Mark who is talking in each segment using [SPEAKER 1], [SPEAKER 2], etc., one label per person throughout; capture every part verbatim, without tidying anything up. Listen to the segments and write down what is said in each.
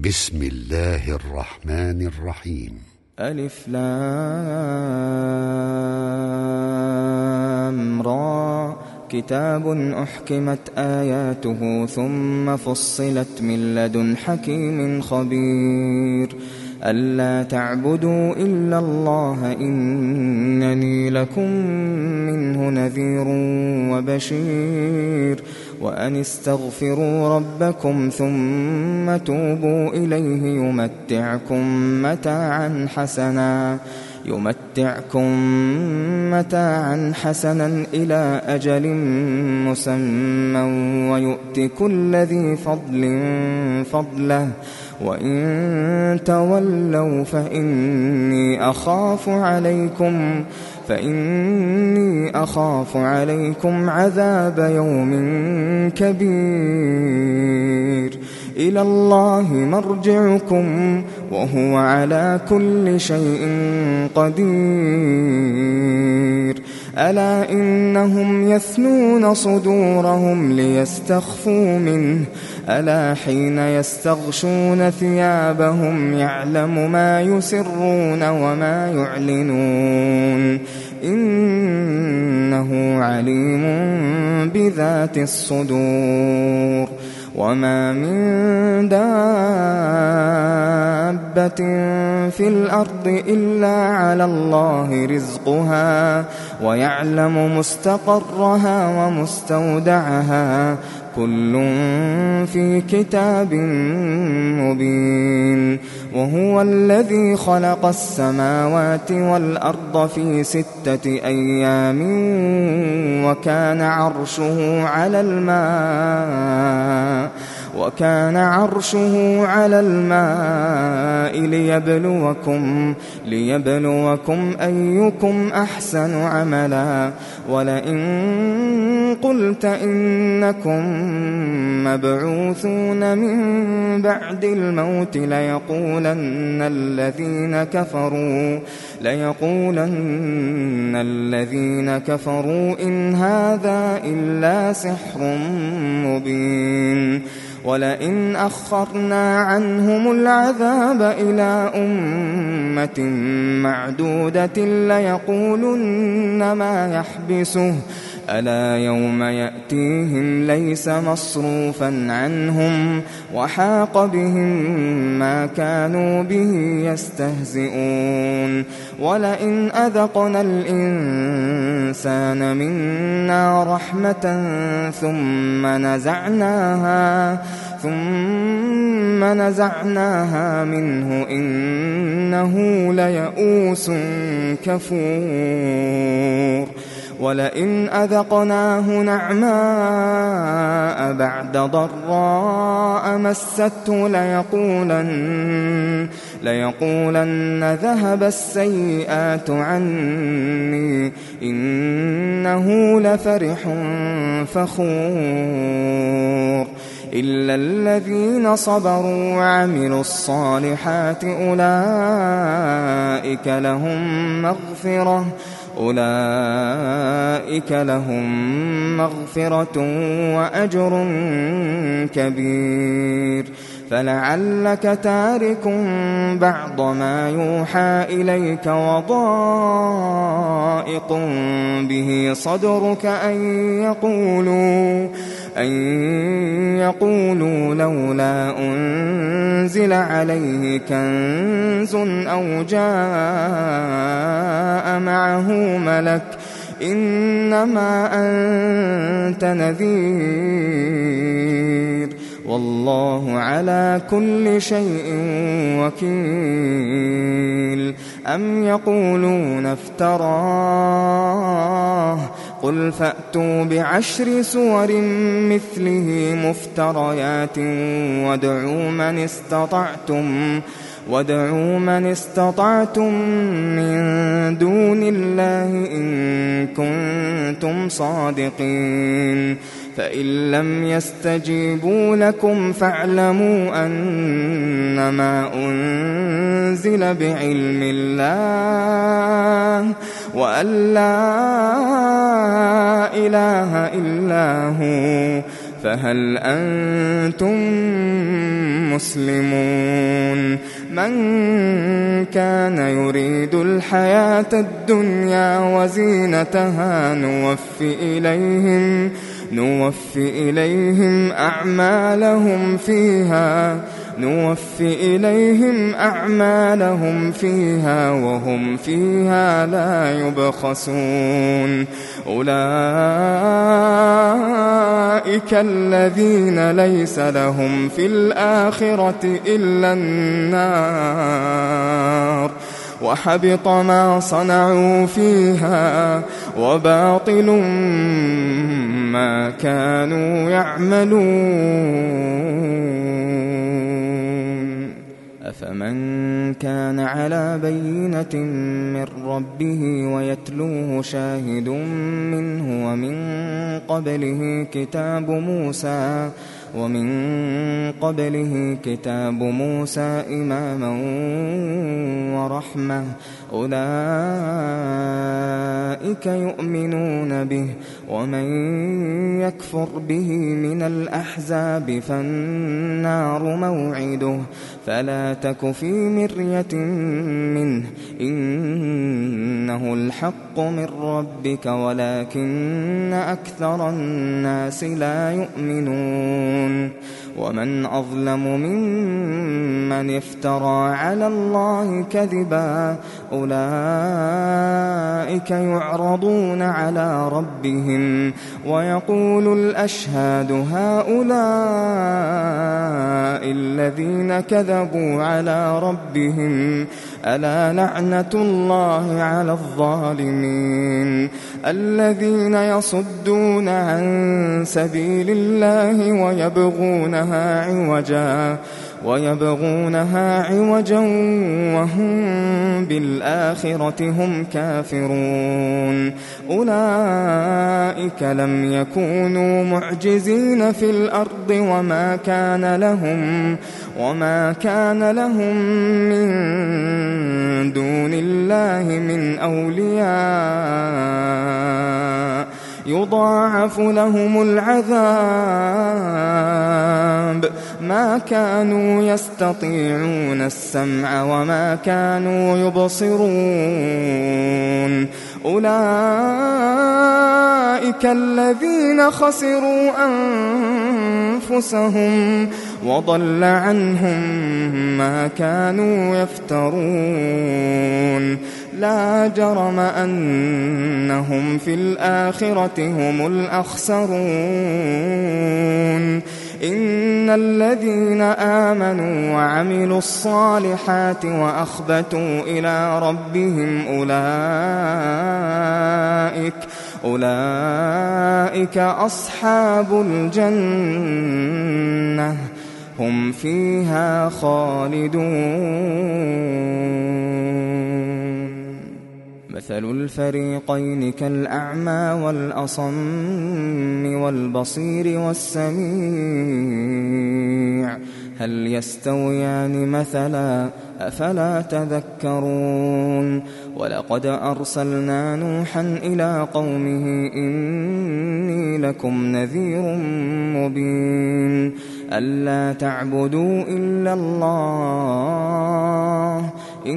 [SPEAKER 1] بسم الله الرحمن الرحيم.
[SPEAKER 2] ألف لام را كتاب أحكمت آياته ثم فصلت من لدن حكيم خبير ألا تعبدوا إلا الله إنني لكم منه نذير وبشير وأن استغفروا ربكم ثم توبوا إليه يمتعكم متاعا حسنا يمتعكم متاعا حسنا إلى أجل مسمى ويؤت كل ذي فضل فضله وإن تولوا فإني أخاف عليكم فإني أخاف عليكم عذاب يوم كبير إلى الله مرجعكم وهو على كل شيء قدير ألا إنهم يثنون صدورهم ليستخفوا منه ألا حين يستغشون ثيابهم يعلم ما يسرون وما يعلنون إنه عليم بذات الصدور وما من دابة في الأرض إلا على الله رزقها ويعلم مستقرها ومستودعها كل في كتاب مبين وهو الذي خلق السماوات والأرض في ستة أيام وكان عرشه على الماء وكان عرشه على الماء ليبلوكم ليبلوكم أيكم أحسن عملا ولئن قلت إنكم مبعوثون من بعد الموت ليقولن الذين كفروا ليقولن الذين كفروا إن هذا إلا سحر مبين ولئن أخرنا عنهم العذاب إلى أمة معدودة ليقولن ما يحبسه ألا يوم يأتيهم ليس مصروفا عنهم وحاق بهم ما كانوا به يستهزئون ولئن أذقنا الإنسان منا رحمة ثم نزعناها ثم نزعناها منه إنه ليئوس كفور ولئن أذقناه نعماء بعد ضراء مسته ليقولن, ليقولن ذهب السيئات عني إنه لفرح فخور إلا الذين صبروا وعملوا الصالحات أولئك لهم مغفرة أولئك لهم مغفرة وأجر كبير فلعلك تارك بعض ما يوحى إليك وضائق به صدرك أن يقولوا أن يقولوا لولا أنزل عليه كنز أو جاء معه ملك إنما أنت نذير والله على كل شيء وكيل أم يقولون افتراه قل فأتوا بعشر سور مثله مفتريات وادعوا من استطعتم وادعوا من استطعتم من دون الله إن كنتم صادقين فإن لم يستجيبوا لكم فاعلموا أنما أنزل بعلم الله وأن لا إله إلا هو فهل أنتم مسلمون من كان يريد الحياة الدنيا وزينتها نوفي إليهم نوفي إليهم أعمالهم فيها نوفي إليهم أعمالهم فيها وهم فيها لا يبخسون أولئك الذين ليس لهم في الآخرة إلا النار وحبط ما صنعوا فيها وباطل ما كانوا يعملون أفمن كان على بينة من ربه ويتلوه شاهد منه ومن قبله كتاب موسى ومن قبله كتاب موسى إماما ورحمة أولئك يؤمنون به ومن يكفر به من الأحزاب فالنار موعده فلا تك في مرية منه إنه الحق من ربك ولكن أكثر الناس لا يؤمنون ومن أظلم ممن افترى على الله كذبا أولئك يعرضون على ربهم ويقول الأشهاد هؤلاء الذين كذبوا على ربهم ألا لعنة الله على الظالمين الذين يصدون عن سبيل الله ويبغونها عوجا ويبغونها عوجا وهم بالآخرة هم كافرون أولئك لم يكونوا معجزين في الأرض وما كان لهم وما كان لهم من دون الله من أولياء يضاعف لهم العذاب ما كانوا يستطيعون السمع وما كانوا يبصرون أولئك الذين خسروا أنفسهم وضل عنهم ما كانوا يفترون لا جرم أنهم في الآخرة هم الأخسرون إن الذين آمنوا وعملوا الصالحات وأخبتوا إلى ربهم أولئك أولئك أصحاب الجنة هم فيها خالدون مثل الفريقين كالأعمى والأصم والبصير والسميع هل يستويان مثلا أفلا تذكرون ولقد أرسلنا نوحا إلى قومه إني لكم نذير مبين ألا تعبدوا إلا الله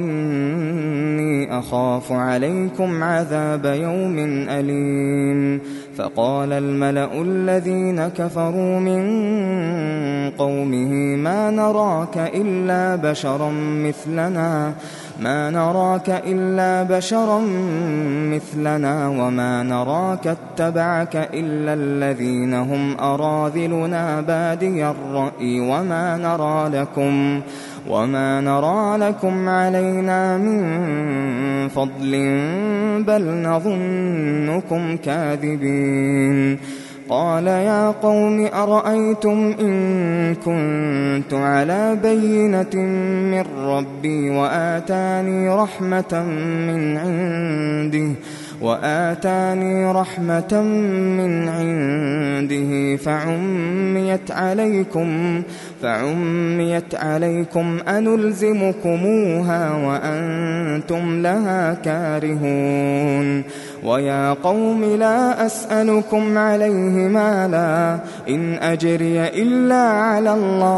[SPEAKER 2] إني أخاف عليكم عذاب يوم أليم فقال الملأ الذين كفروا من قومه ما نراك إلا بشرا مثلنا ما نراك إلا بشرا مثلنا وما نراك اتبعك إلا الذين هم أراذلنا بادي الرأي وما نرى لكم وما نرى لكم علينا من فضل بل نظنكم كاذبين قال يا قوم أرأيتم إن كنت على بينة من ربي وآتاني رحمة من عنده وآتاني رحمة من عنده فعميت عليكم فعميت عليكم أنلزمكموها وأنتم لها كارهون ويا قوم لا أسألكم عليه مالا إن أجري إلا على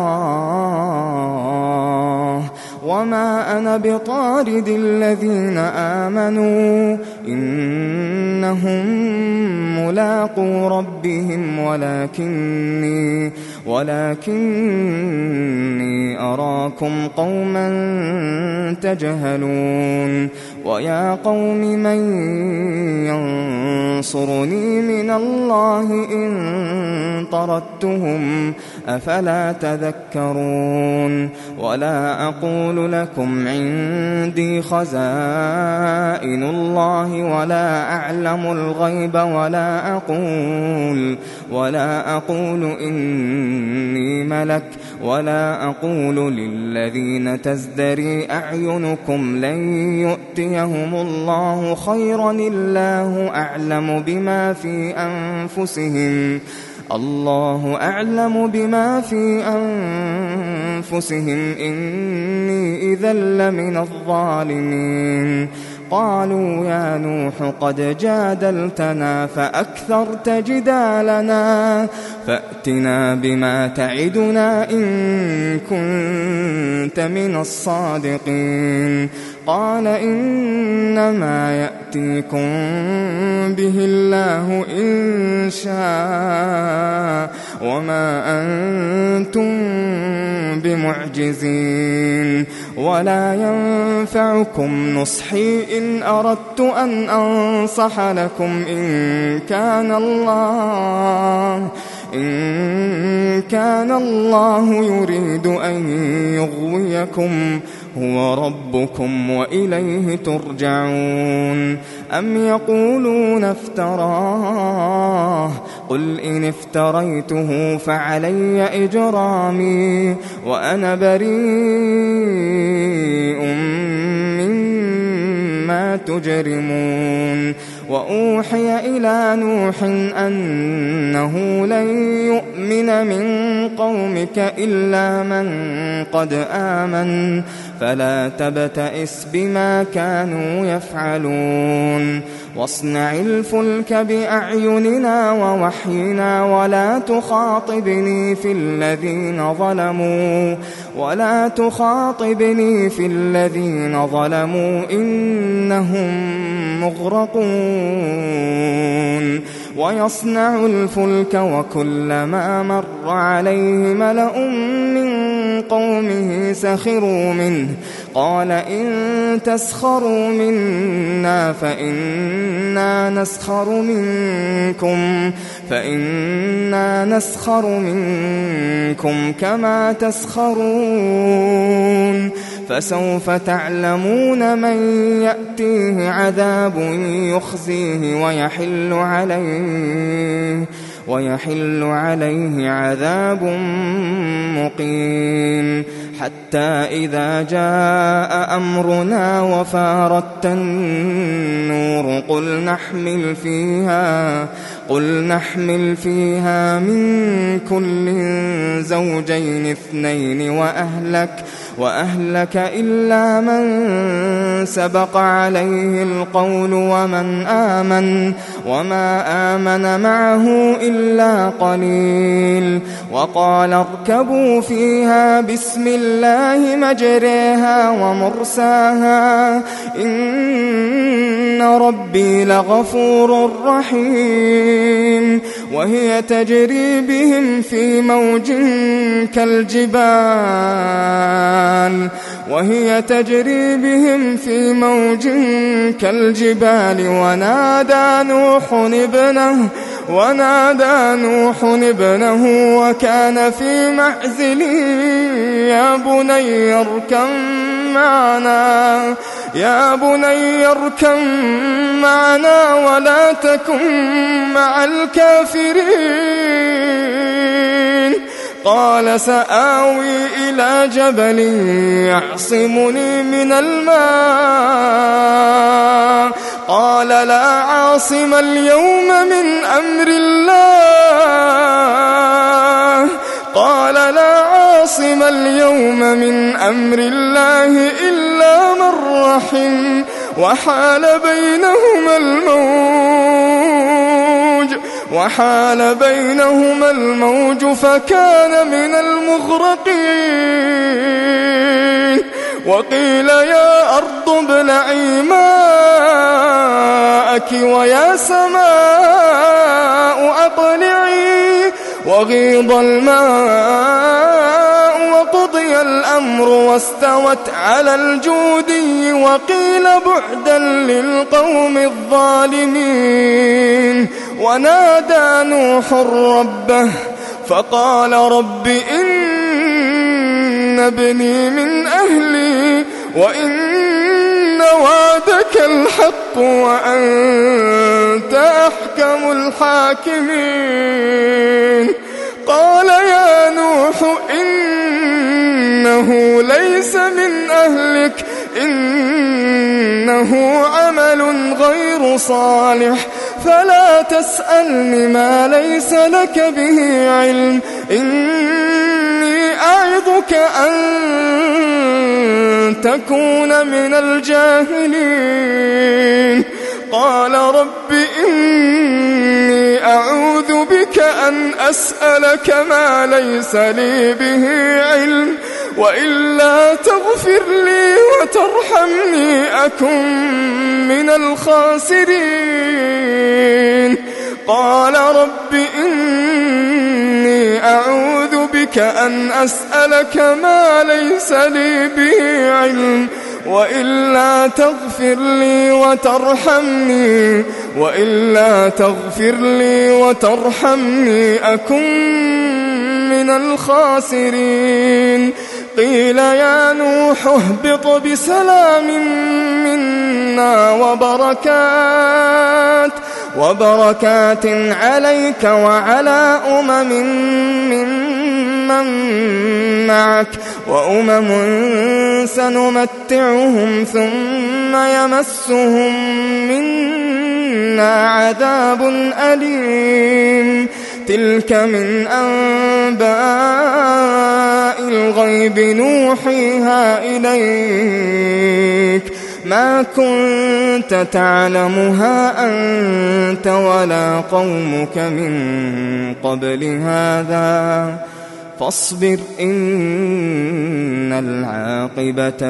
[SPEAKER 2] الله وما أنا بطارد الذين آمنوا إنهم ملاقو ربهم ولكني ولكني أراكم قوما تجهلون ويا قوم من ينصرني من الله إن طردتهم أفلا تذكرون ولا أقول لكم عندي خزائن الله ولا أعلم الغيب ولا أقول ولا أقول إني ملك ولا أقول للذين تزدري أعينكم لن يؤتيهم الله خيرا الله أعلم بما في أنفسهم الله أعلم بما في أنفسهم إني إذا لمن الظالمين قالوا يا نوح قد جادلتنا فأكثرت جدالنا فأتنا بما تعدنا إن كنت من الصادقين قال إنما يأتيكم به الله إن شاء وما أنتم بمعجزين ولا ينفعكم نصحي إن أردت أن أنصح لكم إن كان الله إن كان الله يريد أن يغويكم هو ربكم وإليه ترجعون أم يقولون افتراه قل إن افتريته فعلي إجرامي وأنا بريء مما تجرمون وأوحي إلى نوح أنه لن يؤمن من قومك إلا من قد آمن فلا تبتئس بما كانوا يفعلون واصنع الفلك بأعيننا ووحينا ولا تخاطبني في الذين ظلموا ولا تخاطبني في الذين ظلموا إنهم مغرقون ويصنع الفلك وكلما مر عليه ملأ من قومه سخروا منه قال إن تسخروا منا فإنا نسخر منكم فإنا نسخر منكم كما تسخرون فسوف تعلمون من يأتيه عذاب يخزيه ويحل عليه ويحل عليه عذاب مقيم حتى إذا جاء أمرنا وفارت النور قل نحمل فيها قل نحمل فيها من كل زوجين اثنين وأهلك وأهلك إلا من سبق عليه القول ومن آمن وما آمن معه إلا قليل وقال اركبوا فيها بسم الله مجريها ومرساها إن ربي لغفور رحيم وهي تجري بهم في موج كالجبال وهي تجري بهم في موج كالجبال ونادى نوح ابنه ونادى نوح ابنه وكان في معزل يا بني اركب معنا يا بني اركب معنا ولا تكن مع الكافرين قال سآوي إلى جبل يعصمني من الماء قال لا عاصم اليوم من أمر الله قال لا عاصم عاصم اليوم من أمر الله إلا من رحم وحال بينهما الموج وحال بينهما الموج فكان من المغرقين. وقيل يا أرض ابلعي ماءك ويا سماء أقلعي وغيض الماء وقضي الأمر واستوت على الجودي وقيل بعدا للقوم الظالمين. ونادى نوح ربه فقال رب إن ابني من أهلي وإن وعدك الحق وأنت أحكم الحاكمين. قال يا نوح إنه ليس من أهلك إنه عمل غير صالح فلا تسألني ما ليس لك به علم إني أعظك أن تكون من الجاهلين. قال رب إني أعوذ بك أن أسألك ما ليس لي به علم وإلا تغفر لي وترحمني أكن من الخاسرين. قال رب إني أعوذ بك أن أسألك ما ليس لي به علم وإلا تغفر لي وترحمني وإلا تغفر لي وترحمني أكن من الخاسرين. قيل يا نوح اهبط بسلام منا وبركات وبركات عليك وعلى أمم ممن معك وأمم سنمتعهم ثم يمسهم منا عذاب أليم. تلك من أنباء الغيب نوحيها إليك ما كنت تعلمها أنت ولا قومك من قبل هذا فاصبر إن العاقبة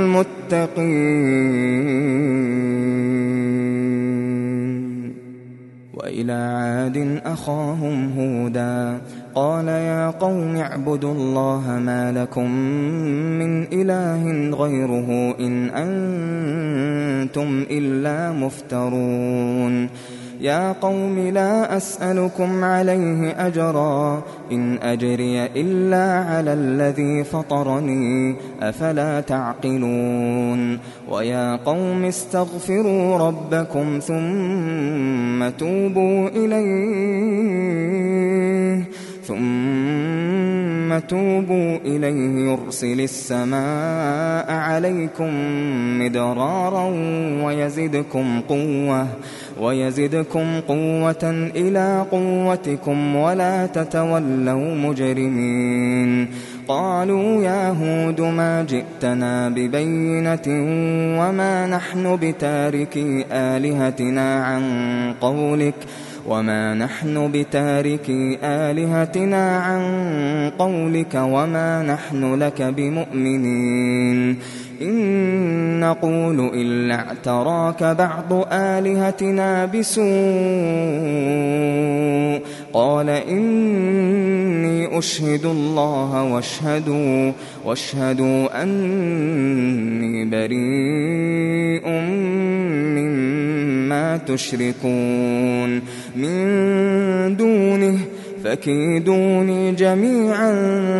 [SPEAKER 2] للمتقين. وإلى عاد أخاهم هودا قال يا قوم اعبدوا الله ما لكم من إله غيره إن أنتم إلا مفترون. يا قوم لا أسألكم عليه أجرا إن أجري إلا على الذي فطرني أفلا تعقلون. ويا قوم استغفروا ربكم ثم توبوا إليه ثم توبوا إليه يرسل السماء عليكم مدرارا ويزدكم قوة ويزدكم قوة إلى قوتكم ولا تتولوا مجرمين. قالوا يا هود ما جئتنا ببينة وما نحن بتاركي آلهتنا عن قولك وما نحن بتاركي آلهتنا عن قولك وما نحن لك بمؤمنين إن نقول إلا اعتراك بعض آلهتنا بسوء. قال إني أشهد الله واشهدوا, واشهدوا أني بريء مما تشركون من دونه فكيدوني جميعا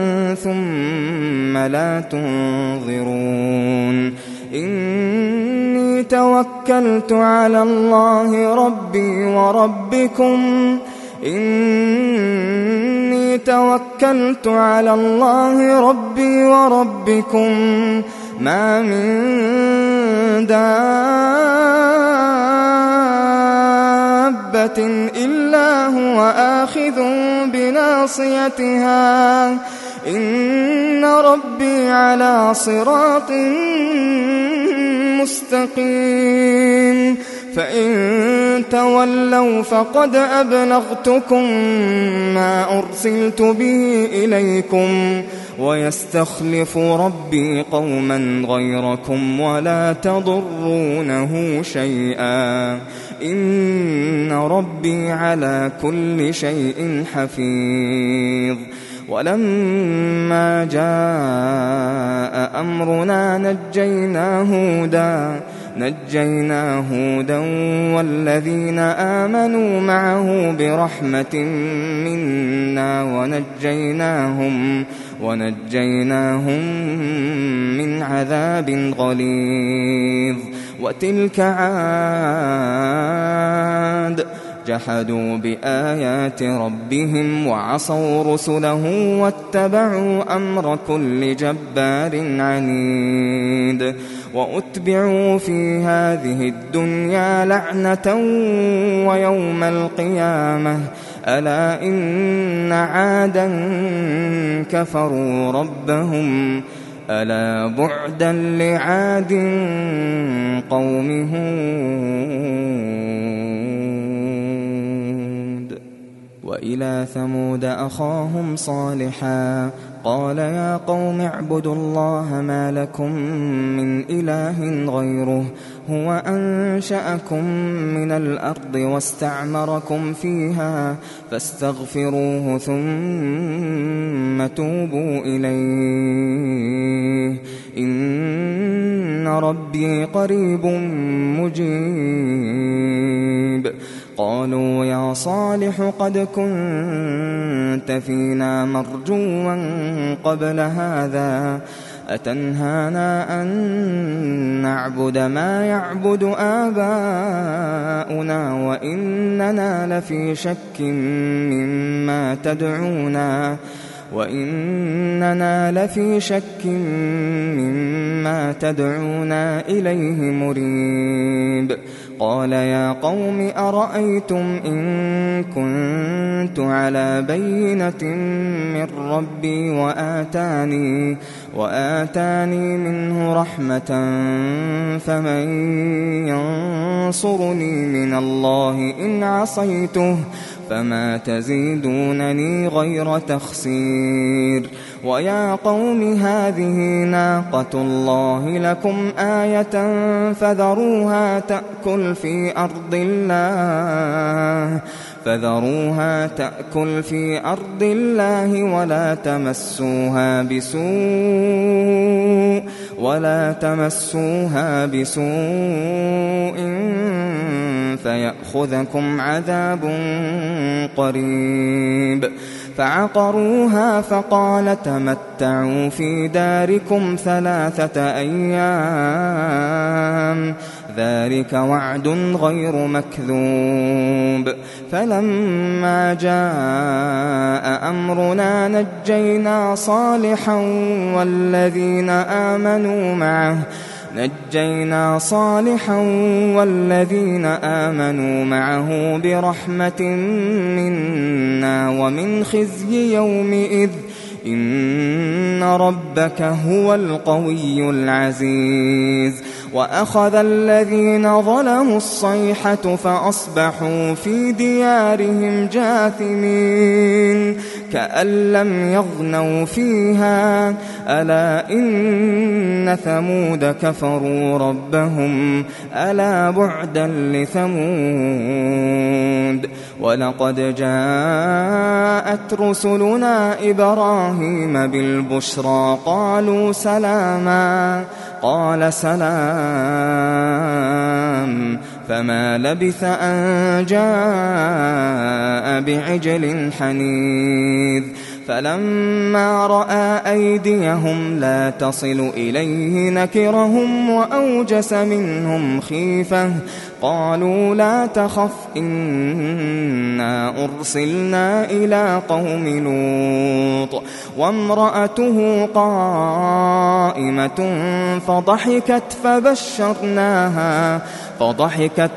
[SPEAKER 2] ثم لا تنظرون. إني توكلت على الله ربي وربكم إني توكلت على الله ربي وربكم ما من دابة إلا هو آخذ بناصيتها إن ربي على صراط مستقيم فإن تولوا فقد أبلغتكم ما أرسلت به إليكم ويستخلف ربي قوما غيركم ولا تضرونه شيئا إن ربي على كل شيء حفيظ. ولما جاء أمرنا نجينا هودا نجينا هودا والذين آمنوا معه برحمة منا ونجيناهم ونجيناهم من عذاب غليظ. وتلك عاد جحدوا بآيات ربهم وعصوا رسله واتبعوا أمر كل جبار عنيد. وأتبعوا في هذه الدنيا لعنة ويوم القيامة ألا إن عادا كفروا ربهم ألا بعدا لعاد قوم هود. وإلى ثمود أخاهم صالحا قال يا قوم اعبدوا الله ما لكم من إله غيره هو أنشأكم من الأرض واستعمركم فيها فاستغفروه ثم توبوا إليه إن ربي قريب مجيب. قالوا يا صالح قد كنت فينا مرجوا قبل هذا أتنهانا أن نعبد ما يعبد آباؤنا وإننا لفي شك مما تدعونا وإننا لفي شك مما تدعونا إليه مريب. قال يا قوم أرأيتم إن كنت على بينة من ربي وآتاني, وآتاني منه رحمة فمن ينصرني من الله إن عصيته فما تزيدونني غير تخسير. ويا قوم هذه ناقة الله لكم آية فذروها تأكل في أرض الله فذروها تأكل في أرض الله ولا تمسوها بسوء ولا تمسوها بسوء فيأخذكم عذاب قريب. فعقروها فقال تمتعوا في داركم ثلاثة أيام ذلك وعد غير مكذوب. فلما جاء أمرنا نجينا صالحا والذين آمنوا معه نجينا صالحا والذين آمنوا معه برحمة منا ومن خزي يومئذ إن ربك هو القوي العزيز. وأخذ الذين ظلموا الصيحة فأصبحوا في ديارهم جاثمين كأن لم يغنوا فيها ألا إن ثمود كفروا ربهم ألا بعدا لثمود. ولقد جاءت رسلنا إبراهيم بالبشرى قالوا سلاما قال سلام فما لبث أن جاء بعجل حنيذ. فلما رأى أيديهم لا تصل إليه نكرهم وأوجس منهم خيفة قالوا لا تخف إنا أرسلنا إلى قوم لوط وامرأته قائمة فضحكت فبشرناها فضحكت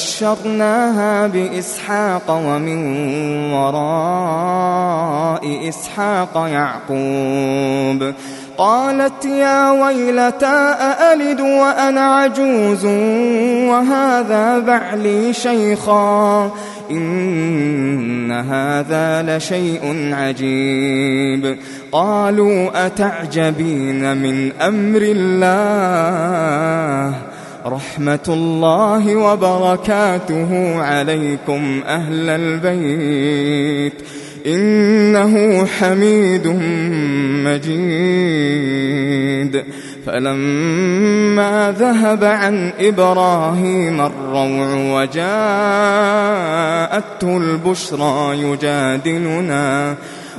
[SPEAKER 2] فبشرناها بإسحاق ومن وراء وإسحاق يعقوب. قالت يا ويلتى أألد وأنا عجوز وهذا بعلي شيخا إن هذا لشيء عجيب. قالوا أتعجبين من أمر الله رحمة الله وبركاته عليكم أهل البيت إنه حميد مجيد. فلما ذهب عن إبراهيم الروع وجاءته البشرى يجادلنا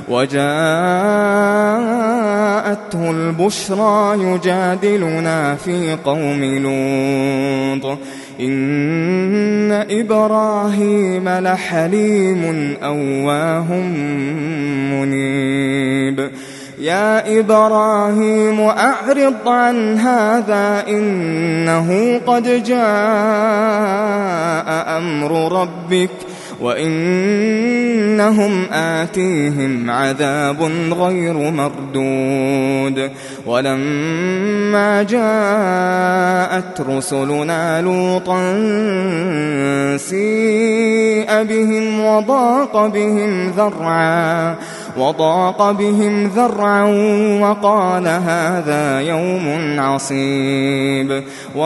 [SPEAKER 2] وجاءته البشرى يجادلنا في قوم لوط إن إبراهيم لحليم أواه منيب. يا إبراهيم أعرض عن هذا إنه قد جاء أمر ربك وإنهم آتيهم عذاب غير مردود. ولما جاءت رسلنا لوطا سيء بهم وضاق بهم ذرعا وضاق بهم ذرعا وقال هذا يوم عصيب.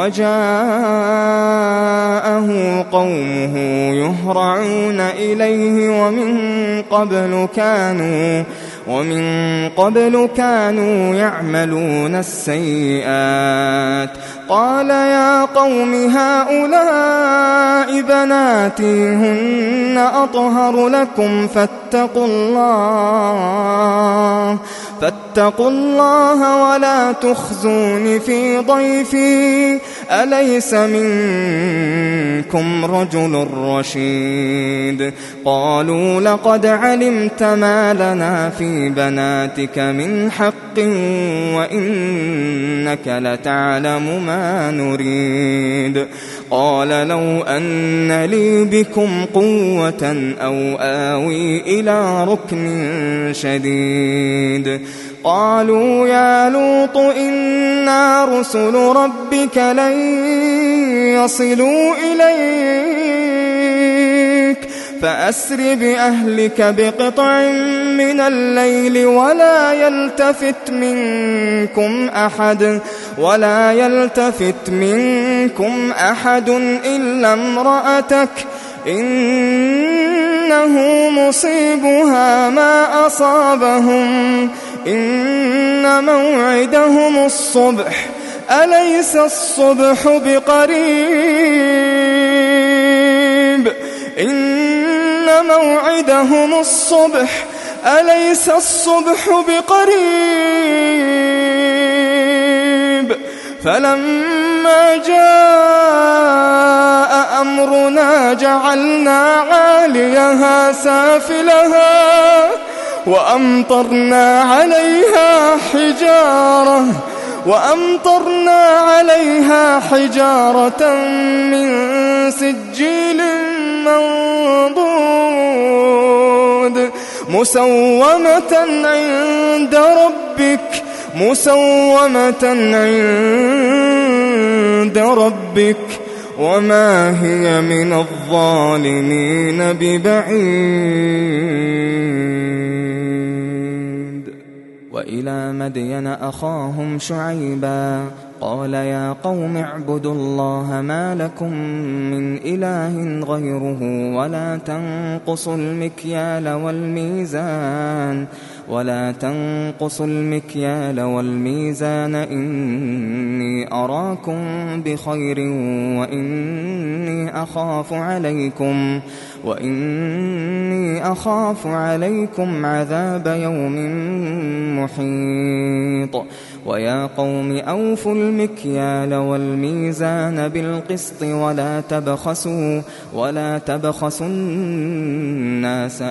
[SPEAKER 2] وجاءه قومه يهرعون إليه ومن قبل كانوا ومن قبل كانوا يعملون السيئات. قال يا قوم هؤلاء بناتي هن أطهر لكم فاتقوا الله فاتقوا الله ولا تخزون في ضيفي أليس منكم رجل رشيد. قالوا لقد علمت ما لنا في بناتك من حق وإنك لتعلم ما نريد. قال لو أن لي بكم قوة أو آوي إلى ركن شديد. قالوا يا لوط إنا رسل ربك لن يصلوا إليك فأسر بأهلك بقطع من الليل ولا يلتفت منكم أحد ولا يلتفت منكم أحد إلا امرأتك إنه مصيبها ما أصابهم إن موعدهم الصبح أليس الصبح بقريب إن موعدهم الصبح أليس الصبح بقريب. فلما جاء أمرنا جعلنا عاليها سافلها وأمطرنا عليها حجارة وأمطرنا عليها حجارة من سجيل منضود مسومة عند ربك مسومة عند ربك وما هي من الظالمين ببعيد. وإلى مدين أخاهم شعيبا قال يا قوم اعبدوا الله ما لكم من إله غيره ولا تنقصوا المكيال والميزان ولا تنقصوا المكيال والميزان إني أراكم بخير وإني أخاف عليكم وإني أخاف عليكم عذاب يوم محيط. ويا قوم أوفوا المكيال والميزان بالقسط ولا تبخسوا ولا تبخسوا الناس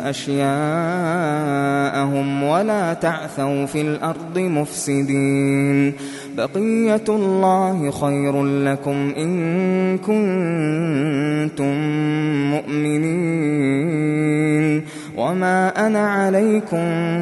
[SPEAKER 2] أشياءهم ولا تعثوا في الأرض مفسدين. بقية الله خير لكم إن كنتم مؤمنين وما أنا عليكم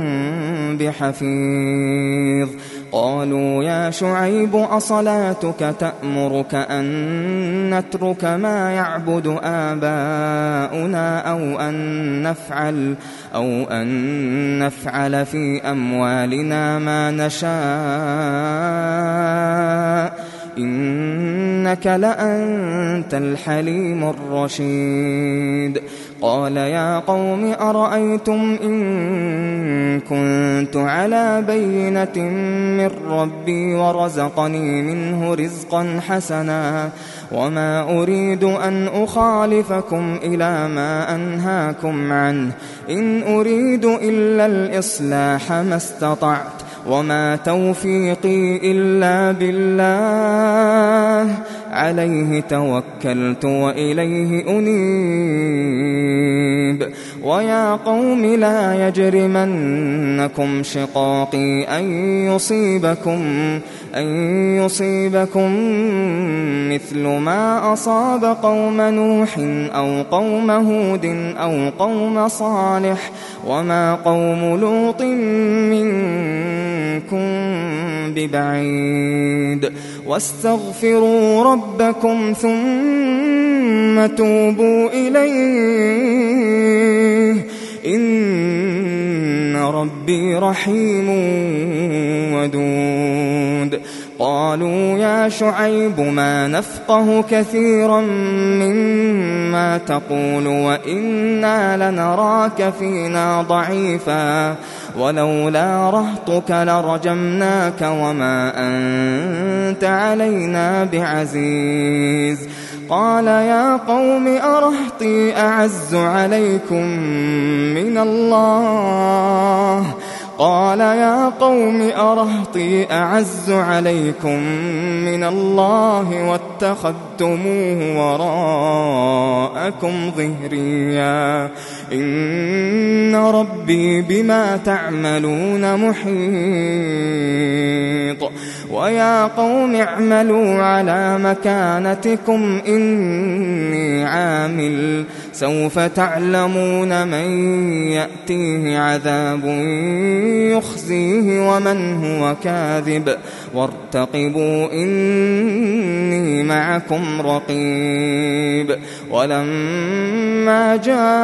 [SPEAKER 2] بحفيظ. قالوا يا شعيب أصلاتك تأمرك أن نترك ما يعبد آباؤنا أو أن نفعل أو أن نفعل في أموالنا ما نشاء إنك لأنت الحليم الرشيد. قال يا قوم أرأيتم إن كنت على بينة من ربي ورزقني منه رزقا حسنا وما أريد أن أخالفكم إلى ما أنهاكم عنه إن أريد إلا الإصلاح ما استطعت وما توفيقي إلا بالله عليه توكلت وإليه أنيب. ويا قوم لا يجرمنكم شقاقي أن يصيبكم أن يصيبكم مثل ما أصاب قوم نوح أو قوم هود أو قوم صالح وما قوم لوط منكم ببعيد. واستغفروا ربكم ثم توبوا إليه إن ربي رحيم ودود. قالوا يا شعيب ما نفقه كثيرا مما تقول وإنا لنراك فينا ضعيفا ولولا رهطك لرجمناك وما أنت علينا بعزيز. قال يا قوم أرهطي أعز عليكم من الله قال يا قوم أرهطي أعز عليكم من الله واتخذتموه وراءكم ظهريا إن ربي بما تعملون محيط. ويا قوم اعملوا على مكانتكم إني عامل سوف تعلمون من يأتيه عذاب يخزيه ومن هو كاذب وارتقبوا إني معكم رقيب. ولما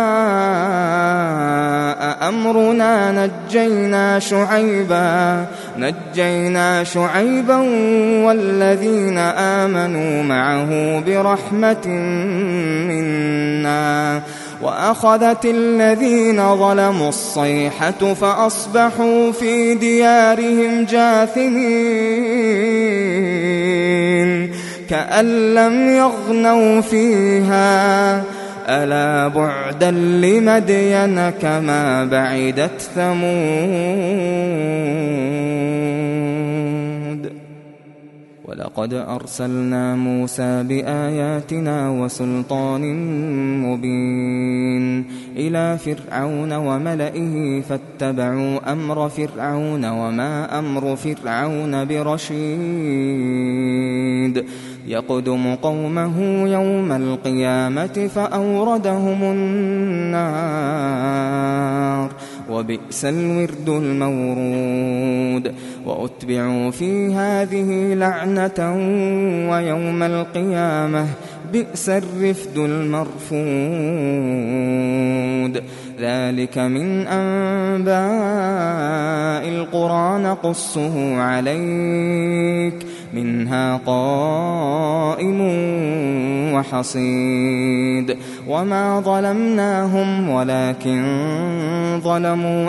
[SPEAKER 2] جاء أمرنا نجينا شعيبا نجينا شعيبا والذين آمنوا معه برحمة منا وأخذت الذين ظلموا الصيحة فأصبحوا في ديارهم جاثمين كأن لم يغنوا فيها ألا بعدا لمدين كما بعدت ثمود. ولقد أرسلنا موسى بآياتنا وسلطان مبين إلى فرعون وملئه فاتبعوا أمر فرعون وما أمر فرعون برشيد. يقدم قومه يوم القيامة فأوردهم النار وبئس الورد المورود. وأتبعوا في هذه لعنة ويوم القيامة بئس الرفد المرفود. ذلك من أنباء القرى نقصه عليك منها قائم وحصيد. وما ظلمناهم ولكن ظلموا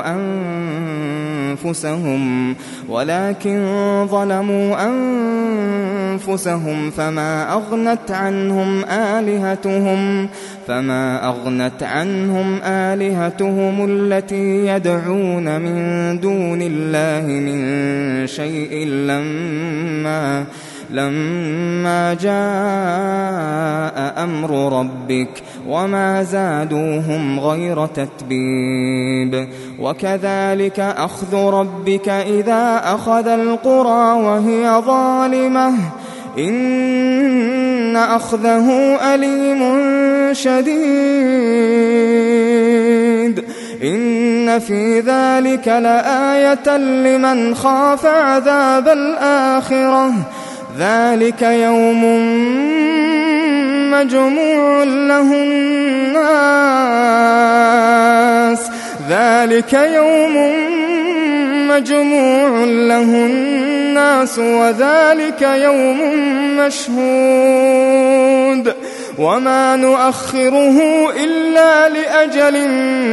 [SPEAKER 2] أنفسهم ولكن ظلموا أنفسهم فما أغنت عنهم آلهتهم فما أغنت عنهم آلهتهم التي يدعون من دون الله من شيء لما لما جاء أمر ربك وما زادوهم غير تتبيب. وكذلك أخذ ربك إذا أخذ القرى وهي ظالمة إن أخذه أليم شديد إن في ذلك لآية لمن خاف عذاب الآخرة ذلك يوم مجموع له الناس ذلك يوم مجموع له الناس وذلك يوم مشهود وما نؤخره إلا لأجل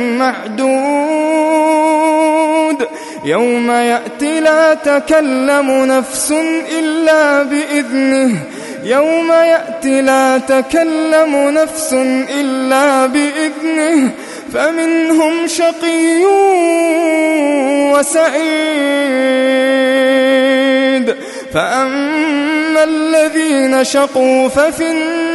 [SPEAKER 2] معدود يوم يأتي لا تكلم نفس إلا بإذنه يوم يأتي لا تكلم نفس إلا بإذنه فمنهم شقي وسعيد فأما الذين شقوا ففي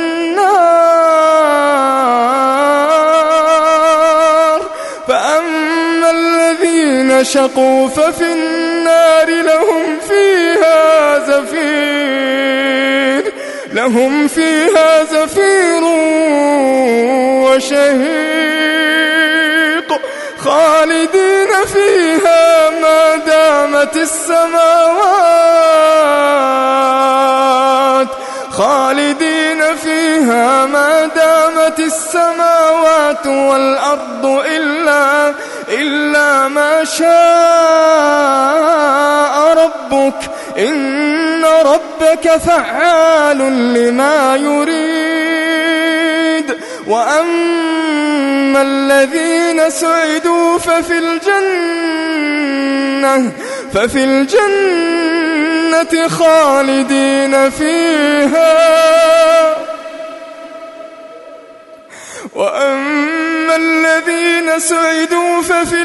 [SPEAKER 2] النار فأما الذين شقوا ففي النار لهم فيها زفير لهم فيها زفير وشهيق خالدين فيها ما دامت السماوات خالدين فيها ما دامت السماوات والأرض إلا إلا ما شاء ربك إن ربك فعال لما يريد وأما الذين سعدوا ففي الجنة ففي الجنة خالدين فيها وأما الذين سعدوا ففي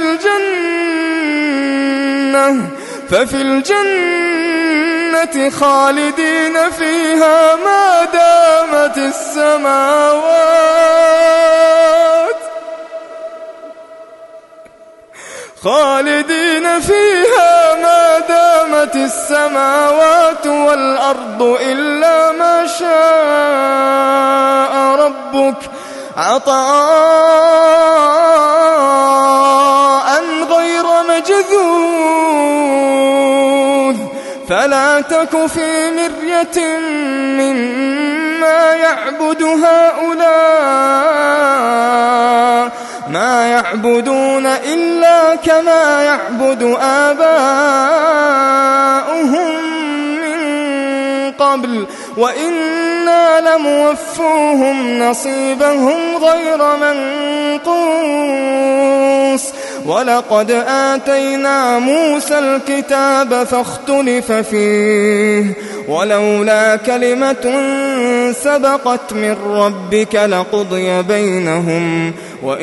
[SPEAKER 2] الجنة ففي الجنة خالدين فيها ما دامت السماوات خالدين فيها ما دامت السماوات والأرض إلا ما شاء ربك عطاء غير مجذوذ فلا تك في مرية مما يعبد هؤلاء ما يعبدون إلا كما يعبد آباؤهم من قبل وإنا لموفوهم نصيبهم غير منقوص ولقد آتينا موسى الكتاب فاختلف فيه ولولا كلمة سبقت من ربك لقضي بينهم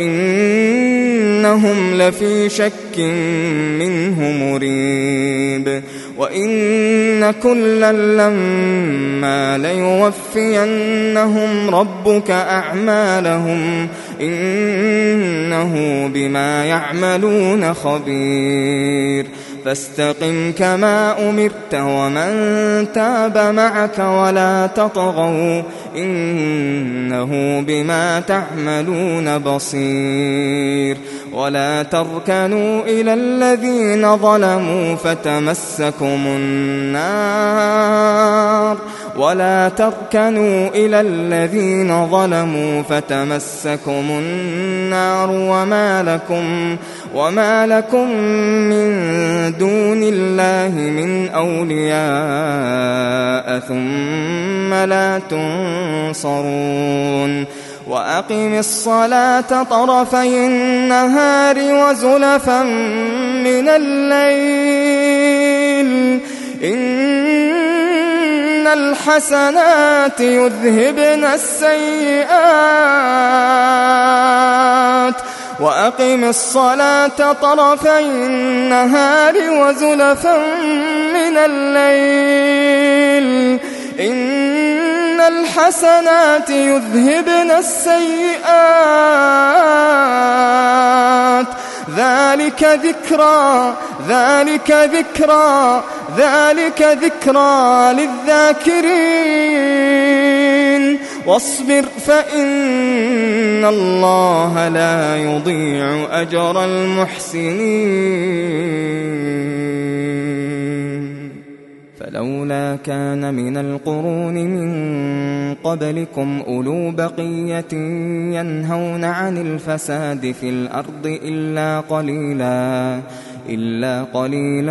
[SPEAKER 2] وإنهم لفي شك منه مريب وإن كلا لما ليوفينهم ربك أعمالهم إنه بما يعملون خبير فاستقم كما أمرت ومن تاب معك ولا تطغوا إنه بما تعملون بصير ولا تركنوا إلى الذين ظلموا فتمسكم النار ولا تركنوا إلى الذين ظلموا فتمسكم النار وما لكم وما لكم من دون الله من أولياء ثم لا تنصرون وأقم الصلاة طرفي النهار وزلفا من الليل إن الحسنات يذهبن السيئات وأقم الصلاة طرفي النهار وزلفا من الليل إن الحسنات يذهبن السيئات ذلك ذكرى ذلك ذكرى ذلك ذكرى للذاكرين واصبر فإن الله لا يضيع أجر المحسنين فلولا كان من القرون من قبلكم أولو بقية ينهون عن الفساد في الأرض إلا قليلا إلا قليلا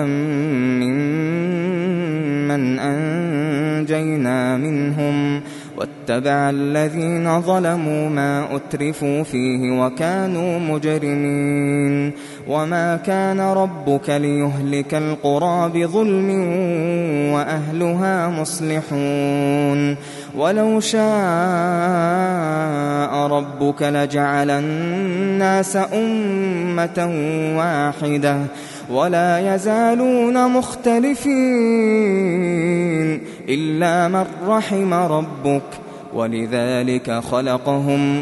[SPEAKER 2] ممن أنجينا منهم واتبع الذين ظلموا ما أترفوا فيه وكانوا مجرمين وما كان ربك ليهلك القرى بظلم وأهلها مصلحون ولو شاء ربك لجعل الناس أمة واحدة ولا يزالون مختلفين إلا من رحم ربك ولذلك خلقهم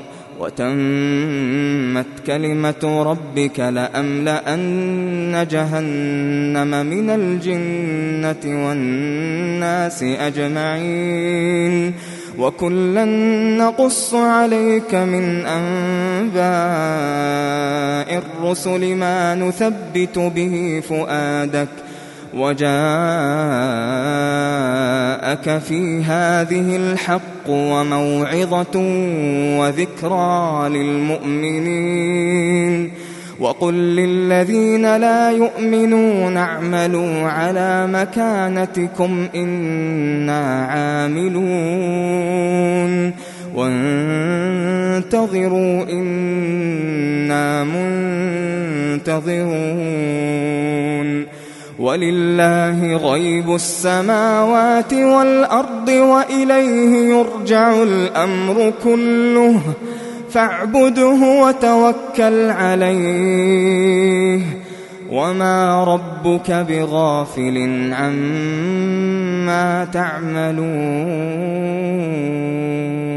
[SPEAKER 2] وتمت كلمة ربك لأملأن جهنم من الجنة والناس أجمعين وكلا نقص عليك من أنباء الرسل ما نثبت به فؤادك وجاءك في هذه الحق وموعظة وذكرى للمؤمنين وقل للذين لا يؤمنون اعملوا على مكانتكم إنا عاملون وانتظروا إنا منتظرون ولله غيب السماوات والأرض وإليه يرجع الأمر كله فاعبده وتوكل عليه وما ربك بغافل عما تعملون